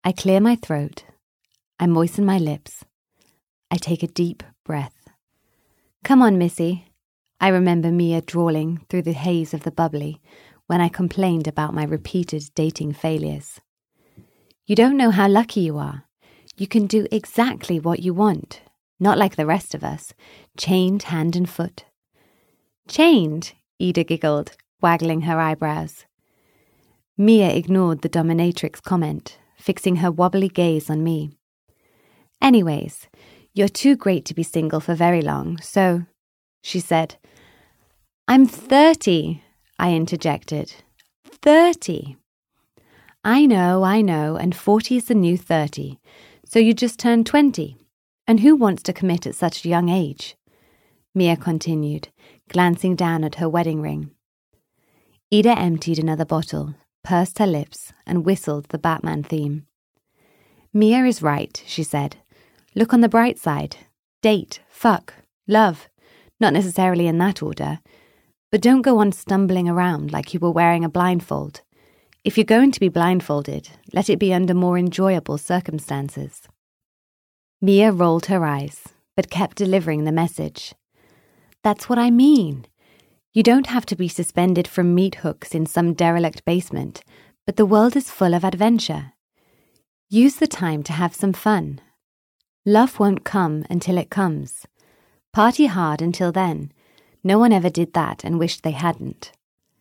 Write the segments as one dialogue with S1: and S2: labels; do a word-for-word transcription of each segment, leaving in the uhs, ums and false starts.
S1: I clear my throat. I moisten my lips. I take a deep breath. Come on, Missy. I remember Mia drawling through the haze of the bubbly when I complained about my repeated dating failures. You don't know how lucky you are. You can do exactly what you want, not like the rest of us, chained hand and foot. Chained? Ida giggled, waggling her eyebrows. Mia ignored the dominatrix comment, fixing her wobbly gaze on me. Anyways, you're too great to be single for very long, so, she said. I'm thirty, I interjected. Thirty. I know, I know, and forty is the new thirty, so you just turned twenty. And who wants to commit at such a young age? Mia continued, glancing down at her wedding ring. Ida emptied another bottle, pursed her lips, and whistled the Batman theme. Mia is right, she said. Look on the bright side. Date, fuck, love. Not necessarily in that order. But don't go on stumbling around like you were wearing a blindfold. If you're going to be blindfolded, let it be under more enjoyable circumstances. Mia rolled her eyes, but kept delivering the message. That's what I mean. You don't have to be suspended from meat hooks in some derelict basement, but the world is full of adventure. Use the time to have some fun. Love won't come until it comes. Party hard until then. No one ever did that and wished they hadn't.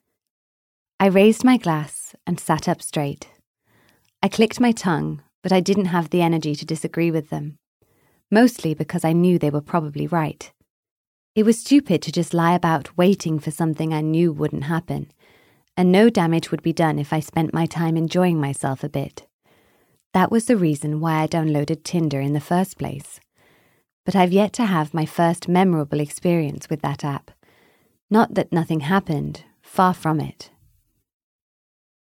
S1: I raised my glass and sat up straight. I clicked my tongue, but I didn't have the energy to disagree with them. Mostly because I knew they were probably right. It was stupid to just lie about waiting for something I knew wouldn't happen, and no damage would be done if I spent my time enjoying myself a bit. That was the reason why I downloaded Tinder in the first place. But I've yet to have my first memorable experience with that app. Not that nothing happened, far from it.